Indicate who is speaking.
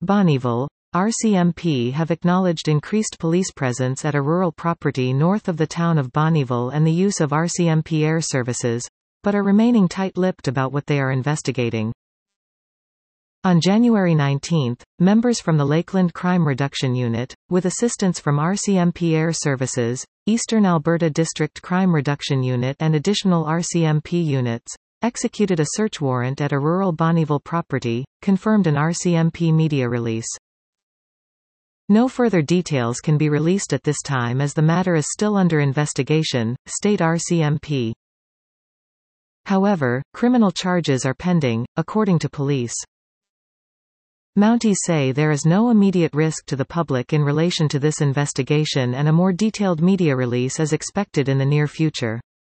Speaker 1: Bonnyville, RCMP have acknowledged increased police presence at a rural property north of the town of Bonnyville and the use of RCMP air services, but are remaining tight-lipped about what they are investigating. On January 19, members from the Lakeland Crime Reduction Unit, with assistance from RCMP Air Services, Eastern Alberta District Crime Reduction Unit and additional RCMP units, executed a search warrant at a rural Bonnyville property, confirmed an RCMP media release. No further details can be released at this time as the matter is still under investigation, state RCMP. However, criminal charges are pending, according to police. Mounties say there is no immediate risk to the public in relation to this investigation and a more detailed media release is expected in the near future.